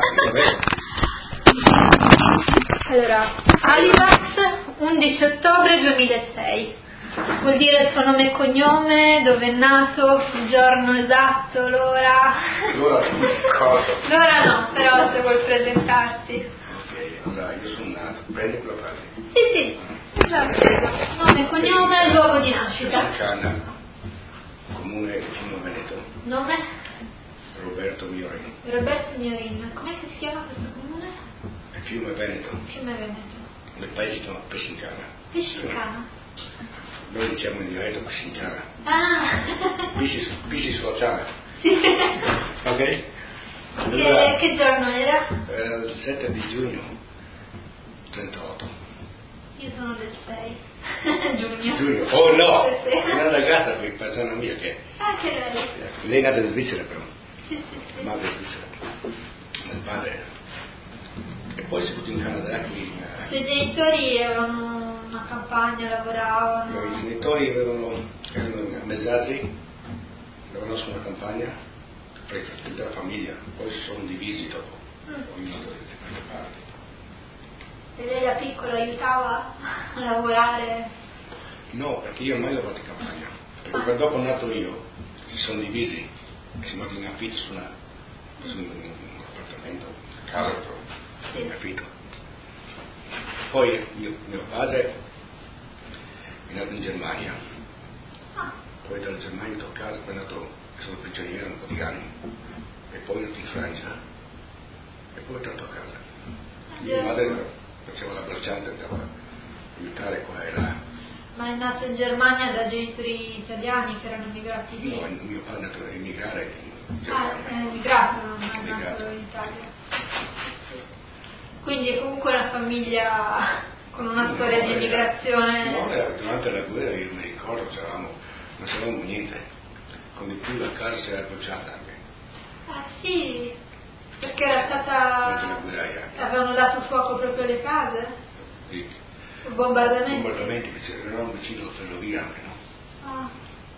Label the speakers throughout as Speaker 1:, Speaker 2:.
Speaker 1: Allora, Halifax, 11 ottobre 2006. Vuol dire il suo nome e cognome, dove è nato, il giorno esatto, l'ora.
Speaker 2: L'ora cosa?
Speaker 1: L'ora no, però se vuol presentarsi.
Speaker 2: Ok, allora io sono nato, prendi quella parte.
Speaker 1: Sì, esatto. Nome e cognome e luogo di nascita.
Speaker 2: Canna, comune vicino Veneto.
Speaker 1: Nome?
Speaker 2: Roberto Miorin.
Speaker 1: Roberto Miorin. Com'è che si chiama questo comune?
Speaker 2: Il fiume Veneto.
Speaker 1: Fiume Veneto.
Speaker 2: Nel paese si chiama Pescincana.
Speaker 1: Pescincana?
Speaker 2: Noi diciamo in dialetto Pescincana.
Speaker 1: Ah!
Speaker 2: Pisci sulla Ciana.
Speaker 1: Sì.
Speaker 2: Ok?
Speaker 1: Allora, che giorno era?
Speaker 2: Era il 7 di giugno 38.
Speaker 1: Io sono del 6 giugno.
Speaker 2: Giugno? Oh no!
Speaker 1: Sì.
Speaker 2: Una ragazza qui, persona mia che...
Speaker 1: Anche lei.
Speaker 2: Lei è nata in Svizzera però.
Speaker 1: Sì.
Speaker 2: La madre è svizzera. Il padre. E poi si è in Canada qui.
Speaker 1: I suoi genitori avevano una campagna, lavoravano.
Speaker 2: I genitori erano mezzadri, lavoravano su una campagna, per tutta la famiglia, poi si sono divisi dopo, ognuno da queste parti.
Speaker 1: E lei da piccola aiutava a lavorare?
Speaker 2: No, perché io mai ho lavorato in campagna, perché dopo nato io si sono divisi e si mettono in affitto su un appartamento, casa proprio, in affitto. Poi mio padre è nato in Germania, poi dalla Germania è tornato a casa, poi è stato prigioniero un po' di anni, e poi è nato in Francia, e poi è tornato a casa. Mia madre faceva la bracciante, andava a aiutare qua e là.
Speaker 1: Ma è nato in Germania da genitori italiani che erano emigrati lì?
Speaker 2: No, mio padre è nato a emigrare in
Speaker 1: è
Speaker 2: Germania.
Speaker 1: emigrato, non è nato in Italia. Quindi è comunque una famiglia con una storia di immigrazione.
Speaker 2: No, durante la guerra io mi ricordo, non c'eravamo niente, come più la casa si era bruciata anche.
Speaker 1: Ah sì, perché era stata...
Speaker 2: Durante la guerra anche.
Speaker 1: Avevano dato fuoco proprio alle case?
Speaker 2: Sì.
Speaker 1: Bombardamenti
Speaker 2: che erano vicino alla ferrovia anche, no?
Speaker 1: Ah.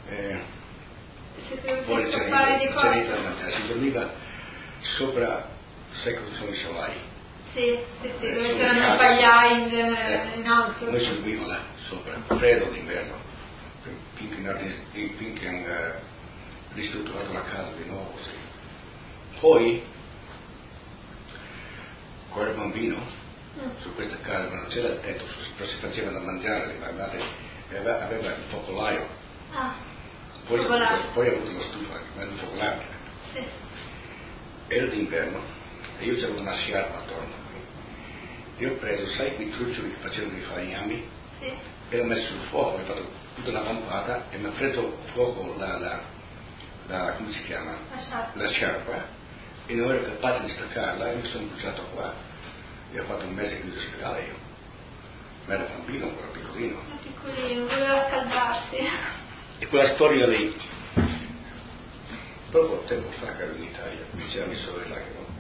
Speaker 1: Siete
Speaker 2: Poi
Speaker 1: dovuti scappare di qua?
Speaker 2: si dormiva sopra secolo sono i salai.
Speaker 1: Sì, dove c'erano i pagliai in genere, in alto.
Speaker 2: Noi ci dormivamo là, sopra, freddo d'inverno, finché hanno ristrutturato la casa di nuovo, sì. Poi, quando ero bambino, su questa casa, non c'era il tetto, però si faceva da mangiare, aveva il focolaio. Poi ha avuto la stufa, ma il focolaio.
Speaker 1: Sì.
Speaker 2: Era d'inverno e io c'avevo una sciarpa attorno. Io ho preso, sai, quei truccioli che facevano i falegnami?
Speaker 1: Sì.
Speaker 2: E l'ho messo sul fuoco, ho fatto tutta una lampata e mi ha preso fuoco come si chiama? La sciarpa, e non ero capace di staccarla e mi sono bruciato qua. E ho fatto un mese qui in ospedale io. Ma ero bambino, ancora piccolino.
Speaker 1: Piccolino, voleva scaldarsi.
Speaker 2: E quella storia lì, poco tempo fa che ero in Italia, mi diceva mia sorella che no.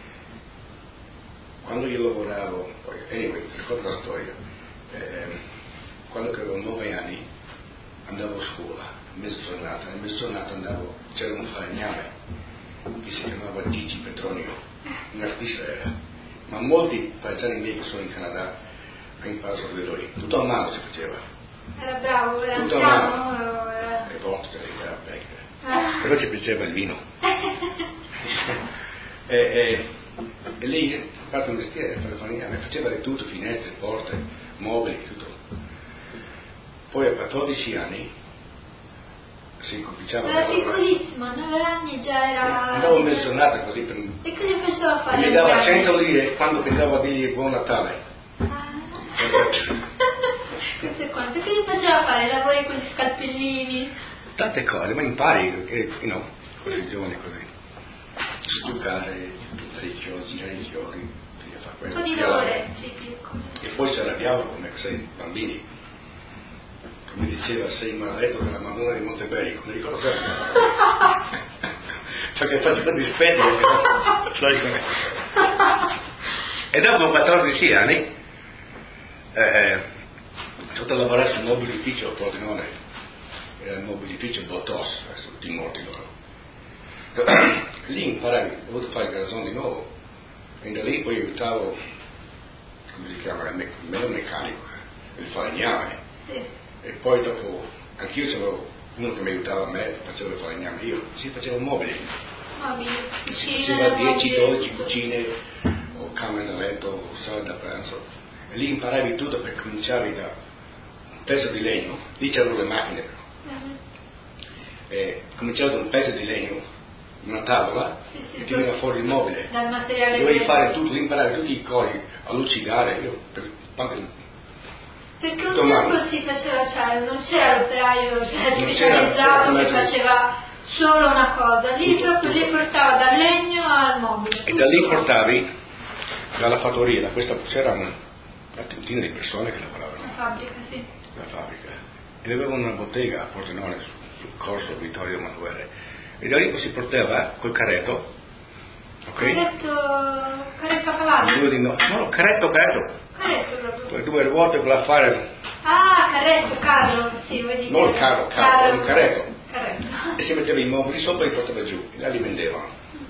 Speaker 2: Quando io lavoravo, anyway, ti racconto la storia, quando avevo 9 anni andavo a scuola, nella mezza giornata c'era un falegname che si chiamava Gigi Petronio, un artista era, ma molti paesani miei che sono in Canada hanno imparato da lui, tutto a mano si faceva.
Speaker 1: Era bravo, era
Speaker 2: tutto
Speaker 1: anziano?
Speaker 2: E volte, era vecchio. Però ci piaceva il vino. E lei ha fatto un mestiere, faceva di tutto, finestre, porte, mobili, tutto. Poi a 14 anni si cominciava
Speaker 1: era piccolissimo, a 9 anni già era...
Speaker 2: andavo in mezz'ornata così per...
Speaker 1: E cosa faceva fare?
Speaker 2: E mi dava 100 lire quando pensavo a dirgli buon Natale.
Speaker 1: Questo è quanto? Che gli faceva fare? Lavori con gli scalpellini?
Speaker 2: Tante cose, ma impari, così giovane così. Stuccare, tutte le chiodi, girare i chiodi, fare questo.
Speaker 1: Un po' di lavoretti piccoli.
Speaker 2: E poi si arrabbiavano come sei bambini. Come diceva, sei maledetto della Madonna di Montebello, mi ricordo sempre. Ciò che faceva dispendere, sai com'è. E dopo 14 anni sono andato a lavorare sul mobilificio a Pordenone, era il mobilificio Botos, tutti morti loro. Lì imparavi, ho dovuto fare il garzone di nuovo, E da lì poi aiutavo, come si chiama, il meccanico, il falegname.
Speaker 1: Sì.
Speaker 2: E poi dopo, anch'io c'avevo uno che mi aiutava a me, facevo il falegname, io si facevo mobili.
Speaker 1: Cucine,
Speaker 2: Si va 10-12 cucine, o camere da letto, o sale da pranzo. E lì imparavi tutto per cominciare da un pezzo di legno, lì c'erano le macchine però. E cominciavo da un pezzo di legno, una tavola, e ti veniva fuori il mobile.
Speaker 1: Dal materiale.
Speaker 2: Dovevi fare tutto, imparare tutti i codi, a lucidare, io
Speaker 1: perché un tempo si faceva, cioè non c'era l'operaio specializzato che faceva solo una cosa, lì proprio li portava dal legno al mobile.
Speaker 2: E da lì portavi dalla fattoria, da questa c'erano una trentina di persone che lavoravano.
Speaker 1: La fabbrica, sì.
Speaker 2: La fabbrica. E avevano una bottega a Pordenone sul corso Vittorio Emanuele. E da lì si portava col carretto. Ok?
Speaker 1: Carretto a cavallo?
Speaker 2: No, carretto.
Speaker 1: Carretto proprio.
Speaker 2: Con 2 ruote con l'affare.
Speaker 1: Carro, sì, vuoi dire.
Speaker 2: Non il carro, un carretto.
Speaker 1: Carretto.
Speaker 2: E si metteva i mobili sopra e li portava giù, e là li vendevano.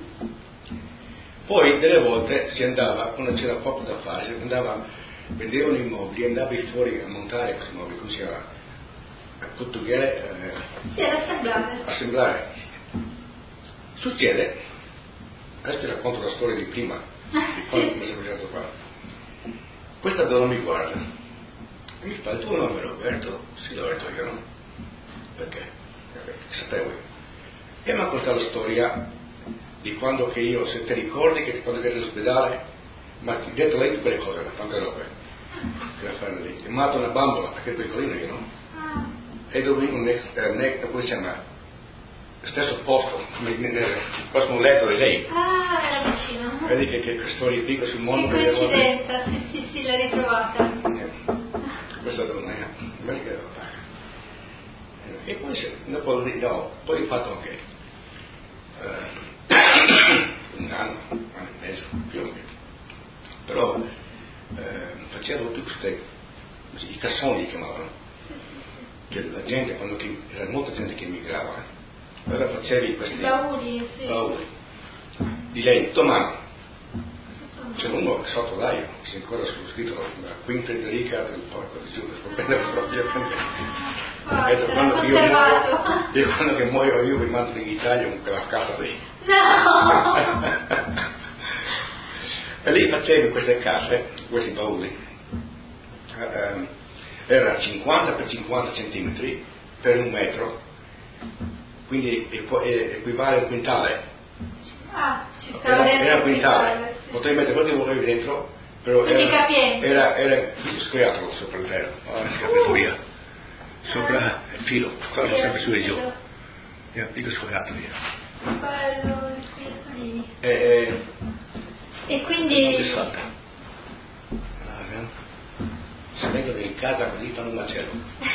Speaker 2: Poi delle volte si andava, quando c'era poco da fare, vendevano i mobili, andavi fuori a montare questi mobili, come si chiama? A cottugare.
Speaker 1: Sì, ad
Speaker 2: assemblare. Succede, adesso ti racconto la storia di prima, di quando mi sono arrivato qua. Questa donna mi guarda e mi fa: il tuo nome è Roberto? Sì, l'ho detto io, no? Perché? Sapevo io. E mi ha raccontato la storia di quando che io, se ti ricordi che quando eri all'ospedale, ma ti ho detto lei tutte le cose, tante robe che la fanno lì. E mi ha dato una bambola, perché è piccolino io, no? E dovevo come si chiama? Lo stesso posto, il prossimo letto di lei.
Speaker 1: Era vicino.
Speaker 2: Vedi che storie piccole sul mondo.
Speaker 1: Che coincidenza, sì, l'hai ritrovata.
Speaker 2: Questa donna è una che aveva fatto. E poi ho fatto anche un anno e mezzo, più o meno. Però facevo tutti questi, i cassoni li chiamavano. Che la gente, quando c'era molta gente che emigrava, allora facevi questi
Speaker 1: bauli
Speaker 2: di legno, mano. C'è uno che sotto l'aia, c'è ancora sullo scritto la Queen Federica del porco di giù, proprio quando che muoio io vi mando in Italia con quella casa lì.
Speaker 1: No!
Speaker 2: E lì facevi queste case, questi bauli. Era 50 per 50 centimetri per 1 metro, quindi equivale al quintale. Era un quintale, potevi mettere quello che volevi dentro, però era scoiattolo sopra il vero, la scappatoria, sopra il filo, quello sempre su e giù. Dico scoiattoli.
Speaker 1: Bello, gli scoiattolini. E quindi...
Speaker 2: si mettono in casa così fanno un macello.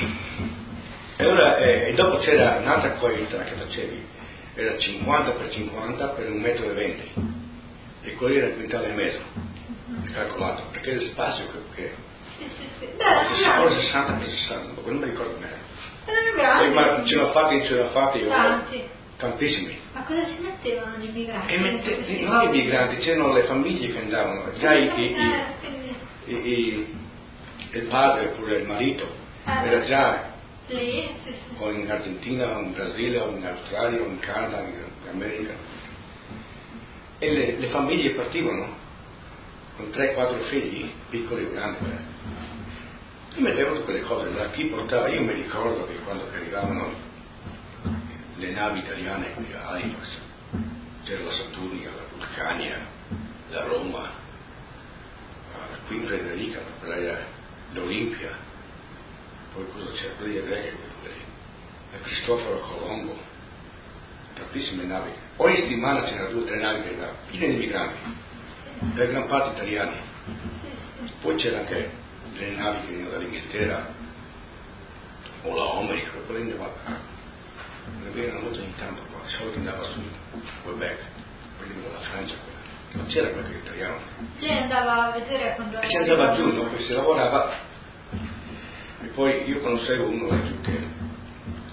Speaker 2: E dopo c'era un'altra qualità che facevi, era 50 per 50 per 1,20 metri, e quello era il quintale e mezzo, calcolato, perché il spazio che ora 60 per 60, non mi ricordo bene. Ma ce l'ho fatti io, tantissimi.
Speaker 1: Ma cosa ci mettevano gli immigranti?
Speaker 2: Non i migranti, c'erano le famiglie che andavano, già il padre oppure il marito era già
Speaker 1: lì,
Speaker 2: o in Argentina, o in Brasile, o in Australia, o in Canada, in America. E le famiglie partivano con 3-4 figli, piccoli o grandi. E mettevano tutte le cose da chi portava. Io mi ricordo che quando arrivavano le navi italiane qui a Halifax, c'era la Saturnia, la Vulcania, la Roma, la Queen Federica, l'Olimpia, poi cosa c'era, quelle greche, Cristoforo Colombo, tantissime navi. Ogni settimana c'erano 2 o 3 navi che erano piene di migranti, per gran parte italiani. Poi c'erano anche delle navi che venivano dall'Inghilterra o la Omerica, poi ne venivano molto ogni tanto qua, di solito andava su Quebec, poi venivano dalla Francia, non c'era qualche italiano.
Speaker 1: Lei andava a vedere quando...
Speaker 2: Si andava giù, no? Poi si lavorava, e poi io conoscevo uno laggiù che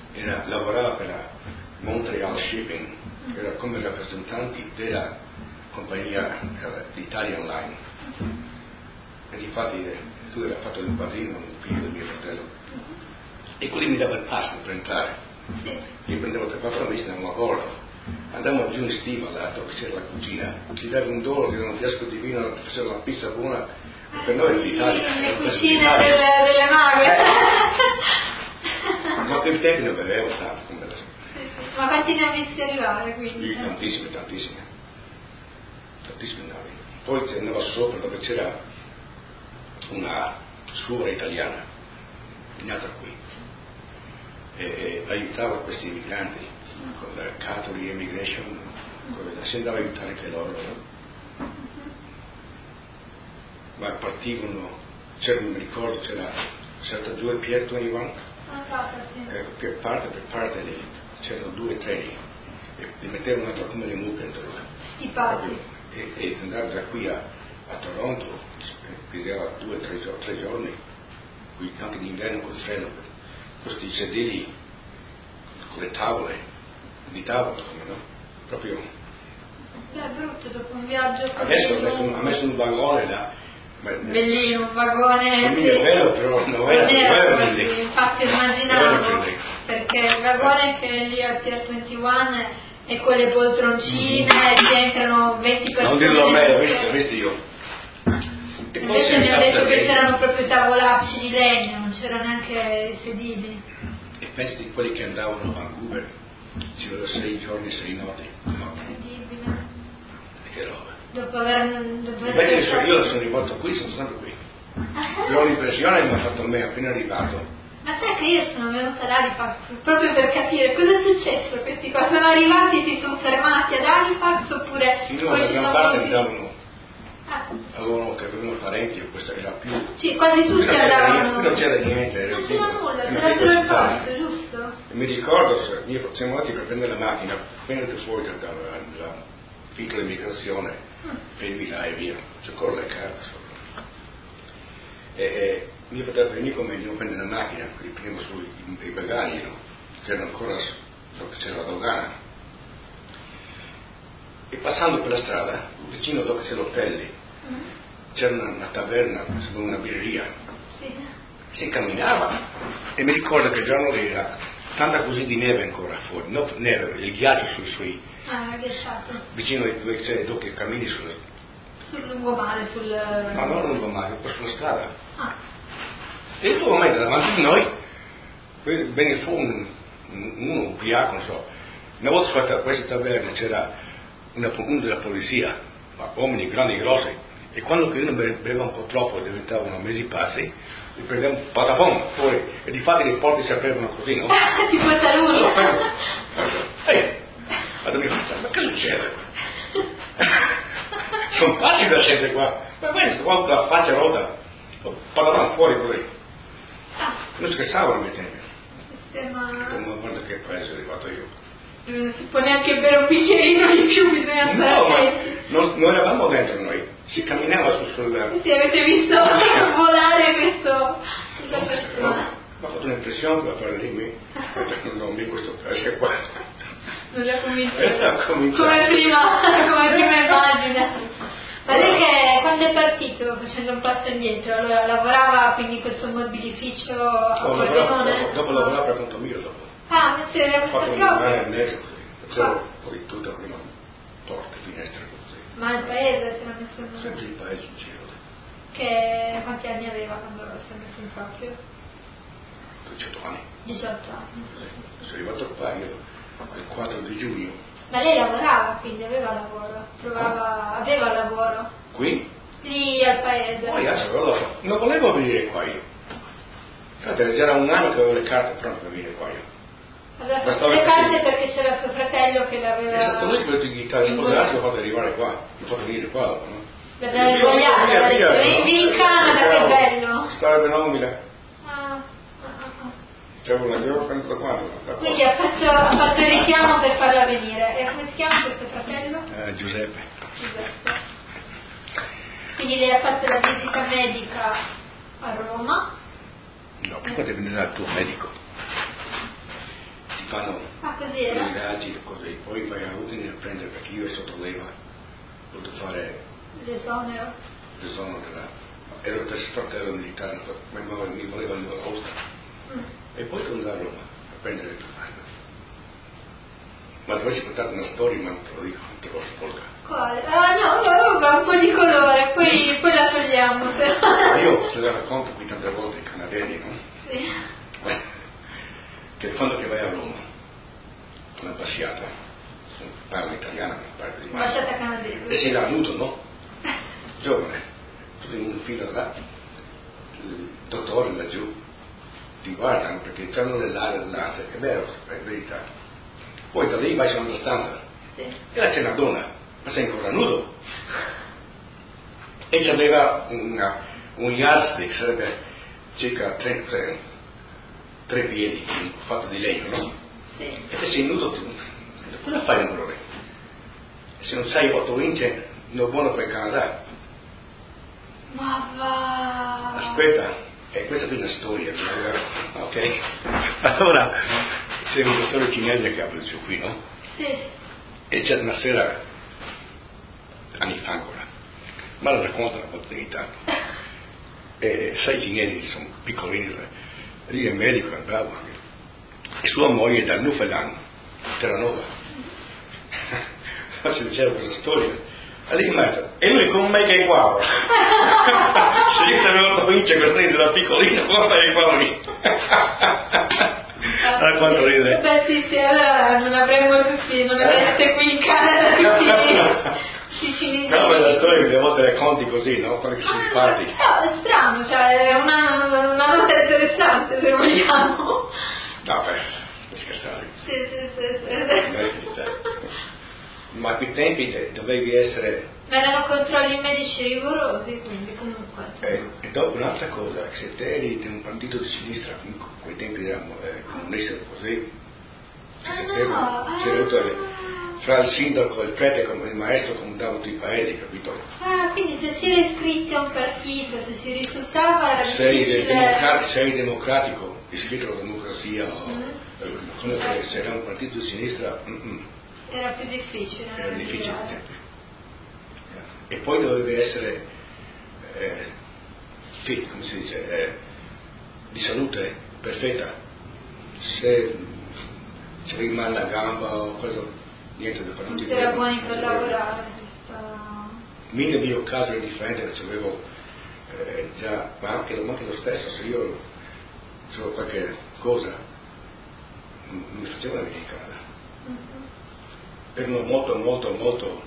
Speaker 2: lavorava per la Montreal Shipping, era come rappresentanti della compagnia d'Italia Online. E infatti tu avevi fatto il padrino, il figlio del mio fratello. E quelli mi dava il pass per entrare. Io prendevo 3-4 mesi, andavo a bordo. Andavamo giù in stiva, là dove c'era la cucina, ci dava $1, ti dava un fiasco di vino, faceva una pizza buona, e per noi l'Italia.
Speaker 1: Le cucine delle nave.
Speaker 2: Ma per tempi non bevevo tanto come adesso.
Speaker 1: Ma quanti ne hai visti arrivare quindi?
Speaker 2: Tantissime navi. Poi si andava sopra dove c'era una suora italiana, nata qui, e aiutava questi immigranti con la Catholic Immigration, si andava a aiutare anche loro. Ma partivano, mi ricordo, c'era giù e Pietro Ivan, per parte lì, c'erano 2 treni, e li mettevano come le mucche dentro là. E andare da qui a Toronto, pigliava 2 o 3 giorni, qui anche d'inverno col freddo, questi sedili con le tavole, di tavola, no? Proprio.
Speaker 1: È brutto dopo un viaggio così.
Speaker 2: Adesso ha messo un vagone là.
Speaker 1: Bellino, un vagone.
Speaker 2: È bello, però non era
Speaker 1: così. Infatti immaginavo, perché il vagone che è lì al Pier 21 e con le poltroncine ci entrano 20 persone.
Speaker 2: Non dirlo a me, l'ho visto io.
Speaker 1: Invece mi ha detto che c'erano proprio tavolacci di legno, non c'erano neanche sedili.
Speaker 2: E pensi di quelli che andavano a Vancouver, ci aveva 6 giorni, 6 notti.
Speaker 1: Incredibile.
Speaker 2: E che roba.
Speaker 1: Dopo aver
Speaker 2: invece io sono arrivato qui, sono sempre qui. Io ho l'impressione che mi ha fatto a me appena arrivato.
Speaker 1: Ma sai che io sono venuta ad Halifax proprio per capire cosa è successo. Questi qua sono arrivati, si sono fermati ad Halifax oppure
Speaker 2: sì, no, poi ci sono parte andavano. Avevano che avevano parenti, questa era più.
Speaker 1: Sì, quasi tutti andavano.
Speaker 2: Qui non c'era niente.
Speaker 1: Non c'era nulla, c'era solo il posto, giusto?
Speaker 2: E mi ricordo, siamo andati per prendere la macchina, appena venuto fuori dalla piccola immigrazione, fermi là e via, c'è ancora le carte sopra. E mio fratello veniva con me, andiamo a prendere la macchina, quindi prendiamo sui bagagli, no? Che erano ancora dove c'era la dogana. E passando per la strada, vicino dove c'è l'hotel, c'era una taverna, una birreria.
Speaker 1: Sì.
Speaker 2: Si camminava e mi ricordo che il giorno lì era tanta così di neve ancora fuori, no, neve, il ghiaccio sui vicino dove c'è dove cammini sul
Speaker 1: lungomare,
Speaker 2: ma non lungomare, poi sulla strada. E in quel momento davanti a noi venne fuori uno ubriaco, non so. Una volta a questa taverna c'era uno della polizia, ma uomini grandi e grossi, e quando uno beveva un po' troppo diventavano mesi passi, li prendevano patapom fuori, e di fatto le porte si aprivano così, no?
Speaker 1: Ci può salire.
Speaker 2: Ma che succede? Sono pazzi da gente qua, ma bene, qua con la faccia rotta, patapom fuori così. Non scherzavano ai tempi. Ma guarda che paese è arrivato io.
Speaker 1: Non si può neanche bere un bicchierino di più, bisogna stare
Speaker 2: non eravamo dentro noi, si camminava sul.
Speaker 1: Sì, avete visto volare questa persona.
Speaker 2: Mi ha fatto un'impressione per fare lì, non in questo paese qua.
Speaker 1: Non li ha cominciato. Come prima immagine. Ma lei che quando è partito, facendo un passo indietro, allora lavorava quindi in questo mobilificio a Pordenone?
Speaker 2: Dopo lavorava per conto mio dopo.
Speaker 1: Ah, ma era questo proprio?
Speaker 2: Un mese così, facevo poi tutta prima porte, finestre così.
Speaker 1: Ma il paese si era messo in
Speaker 2: sempre il paese in giro.
Speaker 1: Che quanti anni aveva quando si è messo in proprio?
Speaker 2: 18 anni.
Speaker 1: 18 anni.
Speaker 2: Sono arrivato qua io il 4 di giugno.
Speaker 1: Ma lei lavorava, quindi aveva lavoro? Aveva lavoro?
Speaker 2: Qui?
Speaker 1: Lì al paese.
Speaker 2: Poi non volevo venire qua io. Sapete, c'era un anno che avevo le carte pronte per venire qua io.
Speaker 1: Aveva fatto le carte perché c'era suo fratello che l'aveva.
Speaker 2: È stato lui che mi ha detto di sposarsi, l'ho fatto arrivare qua, l'ho fatto venire qua dopo, no?
Speaker 1: L'aveva sbagliato, ha detto, vieni in Canada, che bello!
Speaker 2: Stare nomina. C'avevo una girlfriend da quando?
Speaker 1: Quindi ha fatto il richiamo per farla venire. E come si chiama questo fratello?
Speaker 2: Giuseppe.
Speaker 1: Quindi lei ha fatto la visita medica a Roma?
Speaker 2: No, prima devi venire dal tuo medico. Ti fanno
Speaker 1: così era?
Speaker 2: i raggi e così, poi vai a Udine a prendere perché io ero sotto leva. voluto fare
Speaker 1: l'esonero
Speaker 2: ero per sportello militare, mi voleva in Austria e poi sono andato a Roma a prendere il tuffano. Ma dovessi portare una storia, ma non te lo dico, troppo sporca.
Speaker 1: Quale? No, un po' di colore, poi la togliamo.
Speaker 2: Ma io se la racconto qui tante volte ai canadesi, no?
Speaker 1: Sì.
Speaker 2: Che quando che vai a Roma, una ambasciata, parla italiana, parte di
Speaker 1: ambasciata canadese.
Speaker 2: E si là nudo, no? Giovane, tutto in un filo là, il dottore laggiù, ti guardano perché c'hanno le latte, è vero, è verità. Poi da lì vai su una stanza,
Speaker 1: sì.
Speaker 2: E là c'è una donna, ma sei ancora nudo? E c'aveva un yardstick, sarebbe circa 3 piedi, fatto di legno, no?
Speaker 1: Sì.
Speaker 2: E se sei nudo, cosa fai ancora lì? Se non sai 8 inci, non è buono per il Canada.
Speaker 1: Ma va!
Speaker 2: Aspetta, questa qui è una storia, ok? Allora, c'è un dottore cinese che apre giù qui, no?
Speaker 1: Sì.
Speaker 2: E c'è una sera, anni fa ancora, ma lo racconta una volta in Italia. E sai, i cinesi sono piccolini, lì è medico, è bravo anche. E sua moglie è dal Newfoundland, Terranova. Ma ci diceva questa storia. Lì in mezzo, e lui con me che è qua. Se io sapevo la provincia questa era piccolina, guarda che qua lì. Allora quanto ride.
Speaker 1: Beh sì, allora non avreste qui in Canada tutti cinesi.
Speaker 2: No, ma la storia delle volte racconti così, no? Quelli che sono simpatici.
Speaker 1: No, è strano, cioè è una nota interessante se vogliamo.
Speaker 2: No, per scherzare.
Speaker 1: Sì.
Speaker 2: Ma a quei tempi dovevi essere...
Speaker 1: Ma erano controlli medici rigorosi, quindi comunque...
Speaker 2: E dopo un'altra cosa, se te eri di un partito di sinistra, a quei tempi eravamo comunisti così, c'era fra il sindaco e il prete come il maestro comandava tutti i paesi, capito?
Speaker 1: Ah, quindi se si era iscritti a un partito, se si risultava era
Speaker 2: sei democratico, iscritto alla democrazia, se era un partito di sinistra...
Speaker 1: Era più difficile.
Speaker 2: Era difficile. E poi dovevi essere fit, come si dice, di salute perfetta. Se avevi male alla gamba o questo, niente da fare.
Speaker 1: Non era buoni per lavorare.
Speaker 2: Nel mio caso è differente perché avevo già, ma anche lo stesso, se io avevo qualche cosa, mi facevano venire in Canada. Erano molto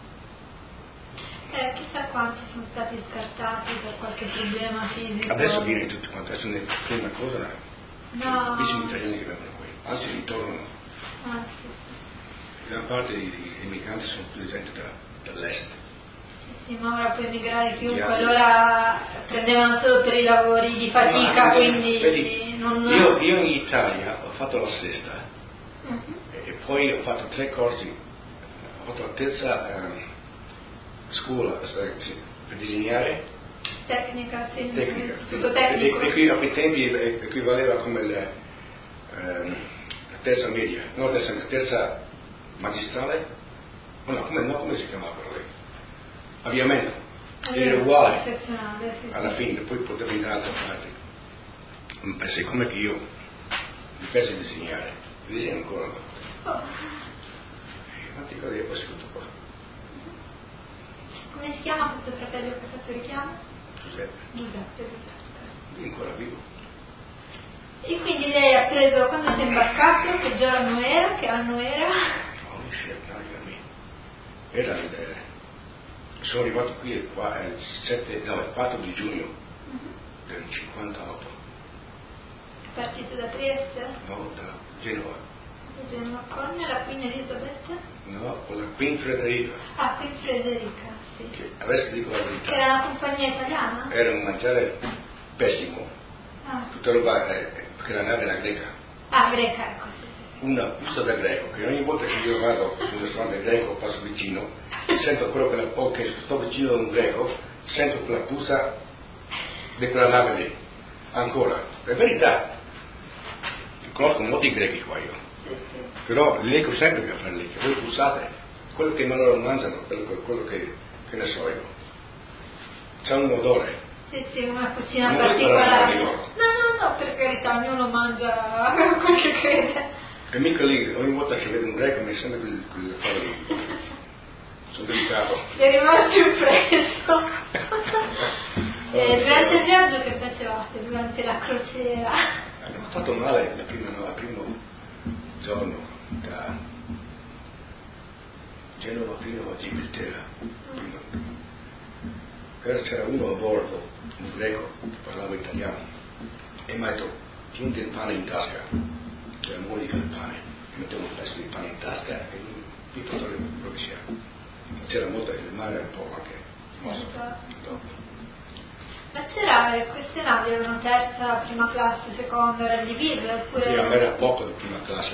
Speaker 1: chissà quanti sono stati scartati per qualche problema fisico.
Speaker 2: Adesso viene tutto quanto, adesso ne è una cosa,
Speaker 1: no.
Speaker 2: Qui sono italiani che vengono qui, anzi ritornano.
Speaker 1: Sì.
Speaker 2: Gran parte degli immigranti sono più gente dall'est.
Speaker 1: Sì, ma ora puoi emigrare chiunque, allora prendevano solo per i lavori di fatica, quindi
Speaker 2: vedi,
Speaker 1: non...
Speaker 2: Io in Italia ho fatto la sesta. E poi ho fatto 3 corsi, ho fatto la terza scuola per disegnare.
Speaker 1: Tecnica, sì.
Speaker 2: Tutto tecnico. E qui a quei tempi equivaleva come la terza media, no, la terza magistrale, come si chiamava lei? Avviamento. Era uguale alla fine, poi potevo andare da altre parti. Ma siccome che io mi piace disegnare, disegno ancora una volta. Quanti cose ho scritto qua?
Speaker 1: Come si chiama questo fratello che ha fatto richiamo?
Speaker 2: Giuseppe. Lui è ancora vivo.
Speaker 1: E quindi lei ha preso, quando si è imbarcato, che giorno era, che anno era?
Speaker 2: Sono arrivato qui il 4 di giugno del 58.
Speaker 1: È partito da Trieste?
Speaker 2: No, da Genova.
Speaker 1: Con la Queen Elizabeth?
Speaker 2: No, con la Queen Frederica.
Speaker 1: Ah, Queen Frederica, sì.
Speaker 2: Che adesso dico la verità.
Speaker 1: Che era una compagnia italiana?
Speaker 2: Era un mangiare pessimo. Tutta roba, perché la nave era greca.
Speaker 1: Ah, greca, ecco, sì.
Speaker 2: Una puzza da greco, che ogni volta che io vado in un ristorante greco, passo vicino, sento che sto vicino a un greco, sento quella puzza di quella nave lì. Ancora. È verità. Conosco molti grechi qua io.
Speaker 1: Sì.
Speaker 2: Però li leggo sempre che fanno lì, che voi puzzate. quello che loro mangiano, quello che ne so io, c'ha un odore.
Speaker 1: Sì, una cucina particolare. No, per carità, ognuno mangia quel che crede.
Speaker 2: E mica lì, ogni volta che vedo un greco mi sembra quel fare lì. Sono delicato.
Speaker 1: È rimasto impresso. Durante il viaggio che facevate? Durante la crociera?
Speaker 2: Abbiamo fatto male il primo giorno da Genova fino a Gibilterra. C'era uno a bordo, un greco, che parlava italiano, e mi ha detto: tieni il pane in tasca, la monica del pane. Mettevo un pezzo di pane in tasca e mi portavo quello che sia. C'era molto, il mare era un po' anche mosso.
Speaker 1: Ma c'era, queste navi erano terza, prima classe, seconda, era divisa oppure?
Speaker 2: Sì, a me era poco di prima classe,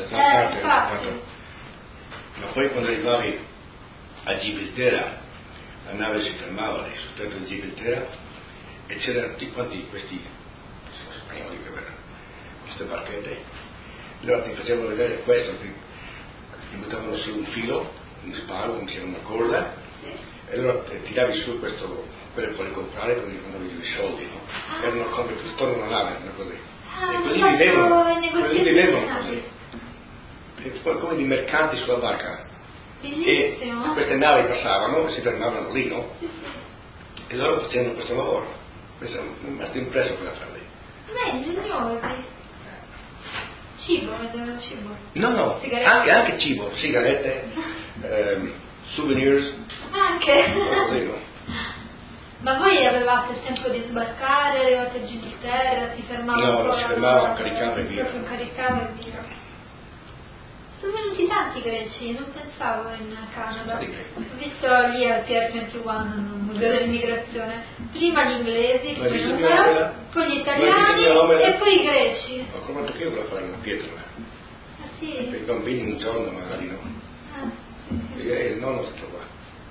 Speaker 2: ma poi quando arrivavi a Gibilterra, la nave si fermava lì sul tetto di Gibilterra e c'erano tutti quanti questi spagnoli che erano, queste barchette, loro ti facevano vedere questo, ti buttavano su un filo, un spalo, come si chiama, una corda, e allora tiravi su quello che puoi comprare quando avevi i soldi, no? Erano come attorno alla nave, erano così. E quelli vivevano così. E poi come di mercanti sulla barca.
Speaker 1: Bellissimo.
Speaker 2: E queste navi passavano e si fermavano lì, no? E loro facevano questo lavoro. Mi sono rimasto impresso quella cosa lì.
Speaker 1: Ma è ingegnosi. Cibo, vedevano cibo.
Speaker 2: No, anche cibo, sigarette, souvenirs.
Speaker 1: Anche.
Speaker 2: Così, no?
Speaker 1: Ma voi avevate il tempo di sbarcare, arrivate a Gibilterra, si fermavano?
Speaker 2: No, si fermava, caricava e via.
Speaker 1: Caricava e via. Sono venuti tanti greci, non pensavo in Canada. Ho visto lì al Pier 21, al Museo dell'Immigrazione, prima gli inglesi, come numero, poi gli italiani e poi i greci.
Speaker 2: Ma come perché io volevo fare una pietra?
Speaker 1: Ah sì?
Speaker 2: Per i bambini un giorno magari no.
Speaker 1: Sì.
Speaker 2: E il nonno sta qua.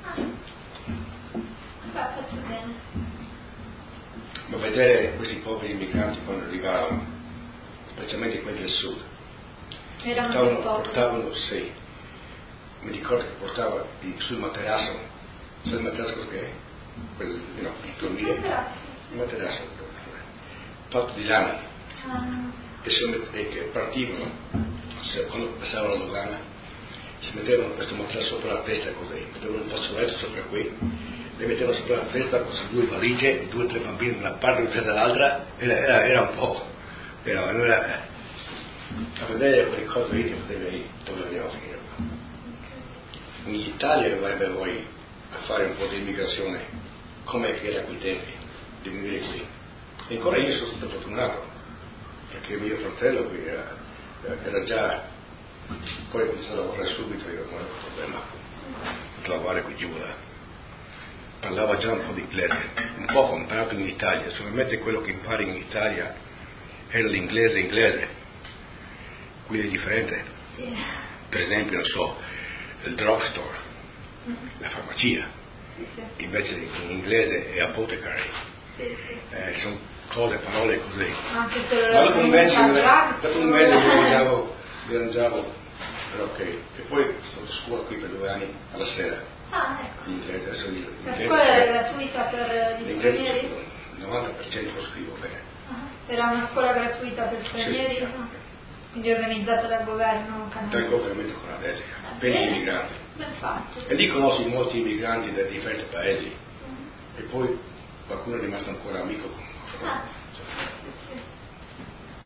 Speaker 1: Faccio bene.
Speaker 2: Ma vedere questi poveri immigranti quando arrivavano, specialmente quelli del sud, portavano, sì, mi ricordo che portava sul materasso, sai il materasso che è? Quel, no, dormire, il materasso, fatto di lana, e che partivano, quando passavano la dogana, si mettevano questo materasso sopra la testa così, mettevano un fazzoletto sopra qui, le mettevano sopra la testa con due valigie, 2 o 3 bambini da una parte e dall'altra, era un po', a vedere quelle cose lì che potevi dove andiamo a finire. In Italia dovrebbe voi a fare un po' di immigrazione come che era a quei tempi, di venire qui. E ancora io sono stato fortunato, perché mio fratello qui era già, poi ho cominciato a lavorare subito, io non avevo problema di lavorare qui giù là. Parlava già un po' di inglese, un po' ho imparato in Italia, solamente quello che impari in Italia è l'inglese, qui è differente. Per esempio, non so, il drugstore, la farmacia, invece in inglese è apothecary, sono cose, parole così.
Speaker 1: Anche se
Speaker 2: ma dopo un mese mi arrangiavo, però ok, e poi sono a scuola qui per 2 anni alla sera.
Speaker 1: Ah, ecco.
Speaker 2: L'inglese, adesso
Speaker 1: la scuola era gratuita per gli stranieri?
Speaker 2: Il 90% lo scrivo bene.
Speaker 1: Era una scuola gratuita per stranieri?
Speaker 2: Sì.
Speaker 1: Quindi organizzata dal governo canadese?
Speaker 2: Dal governo canadese, per gli immigranti.
Speaker 1: Ben fatto.
Speaker 2: E lì conosci molti immigranti da differenti paesi. E poi qualcuno è rimasto ancora amico con